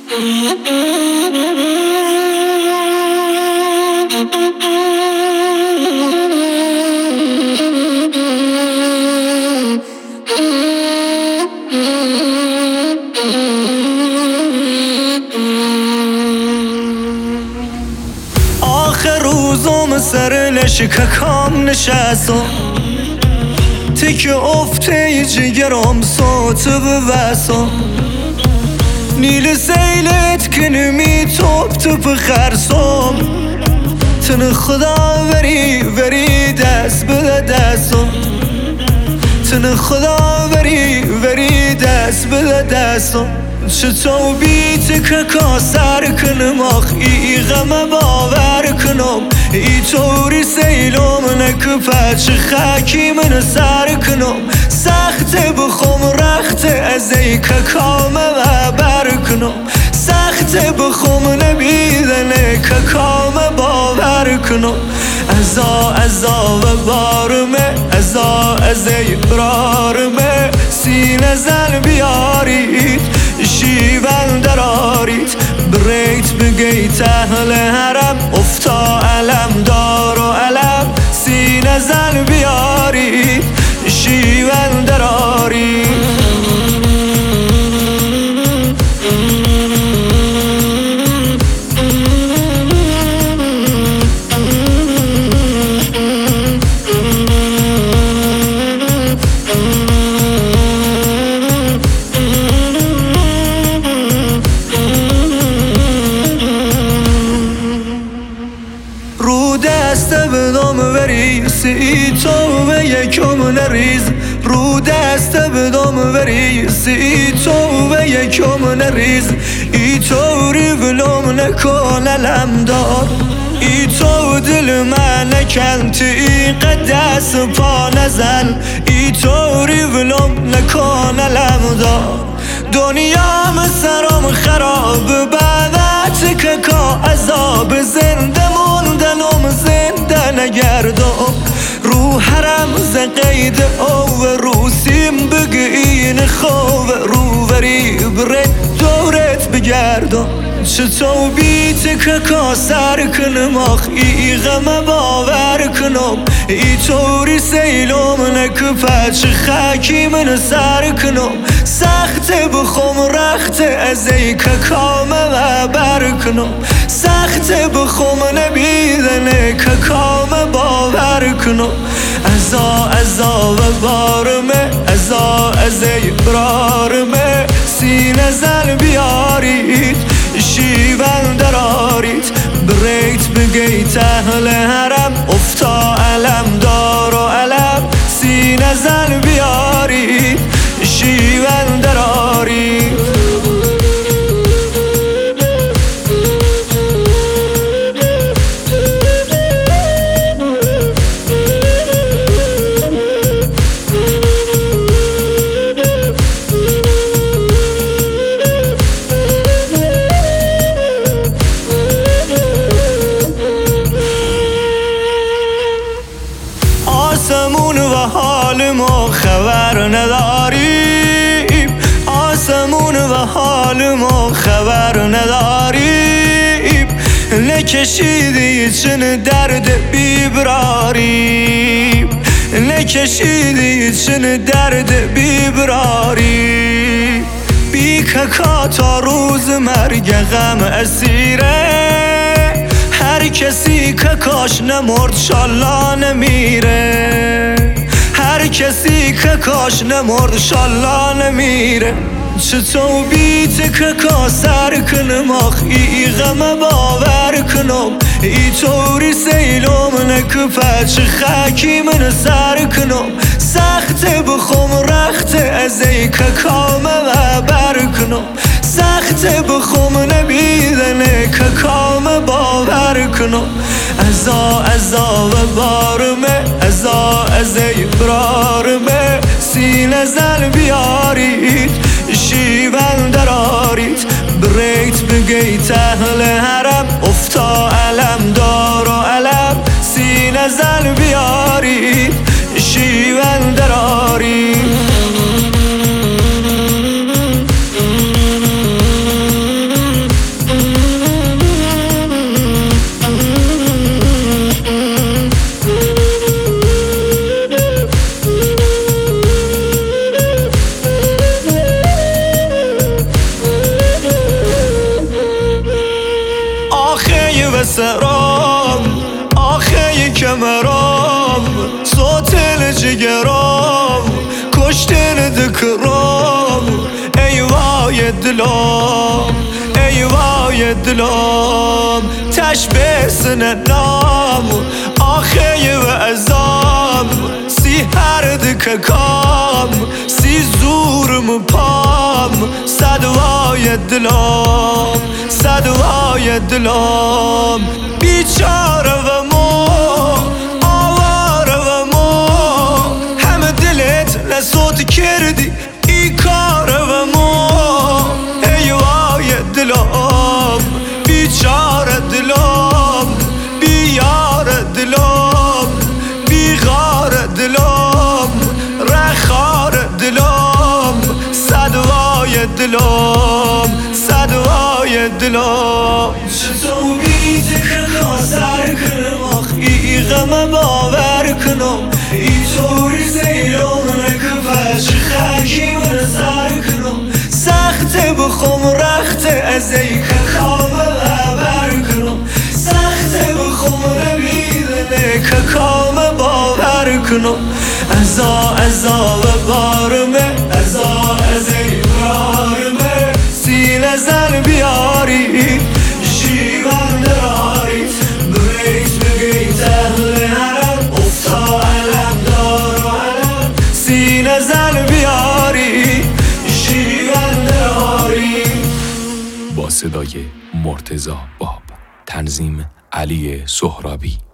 آخر روزم سر لشککام نشستم تک افته جگرم صوت بوسم نیل سیلت کنمی توپ خرسم تن خدا وری دست بده دستم تن خدا وری دست بده دستم چطور بیت که کاسر کنم آخ ای غم باور کنم ای طوری سیلم نک پچ خاکی من سر کنم سخت بخوم رخت از ای که کام و بر کنم سخت بخوم نبیدن که کام باور کنم ازا و بارمه از ای برارمه سینه زن بیارید شیون درارید بریت بگیت اهل حرم افتا علم دار و علم سینه زن بیارید شیون درارید دست بدم وریز ای تو به یکم نریز رو دست بدم وریز ای تو به یکم نریز ای تو ریولم نکن علم دار ای تو دل من نکنت ای قدس پا نزن ای تو ریولم نکن علم دار دنیا سرم خراب بعدت که که عذاب زنده موندنم زنده نگردم رو حرم زقید او رو سیم بگین خوب رو وری بره دورت بگردم چطور بیت که کاسر کنم آخ ای غم باور کنم ای طوری سیلم نک پچ خاکی من سر کنم سخت بخوم رخت از ای که کام و بر کنم سخت بخوم نبیدن که کام باور کنم ازا و بارمه از ای برارمه سینه زن بیارید شیون درارید بریت بگیت اهل حرم افتا علم دار و علم سینه زن بیارید شیون درارید آسمون و حال ما خبر نداریم آسمون و حال ما خبر نداریم نکشیدی چن درد بیبراریم نکشیدی چن درد بیبراریم بی که تا روز مرگ غم اسیره هر کسی که کاش نمرد شالله نمیره هر کسی که کاش نمرد شالله نمیره چطور بیت که کاسر کنم آخ ای غم باور کنم ای طوری سیلم نک پچ خاکی من سر کنم سخت بخوم رخت از ای که کام و بر کنم سخت بخوم نبیدن که کام باور کنم ازا و بارمه از ای برارمه سینه زن بیارید شیون درارید بریت بگیت اهل حرم افتا علم دار و علم سینه زن بیارید شیون درارید گرام کشتن دکرام ای وای دلام ای وای دلام تشبسن نام آخه و ازام سی هر دککام سی زورم پام صدوای دلام صدوای دلام بیچاره و مو آواره و مو همه دلت نسوت کردی ای کاره و مو ای وای دلام بیچاره دلام بیار دلام بیغار دلام رخار دلام صدوای دلام صدوای دلام چطور بیت کنم سر کنم آخ ای غم باور کنم ای طور زیران نکفش خرکی من سر کنم سخت بخم رخت از ای که خواب خبر کنم سخت بخم نمیدنه که کام باور کنم ازا و بارمه ازا از ای بارمه سینه زن بیاری شیون دراری بریت بگیت اهل حرم افتا علم دار و علم سینه زن بیاری شیون دراری. با صدای مرتضی باب، تنظیم علی سهرابی.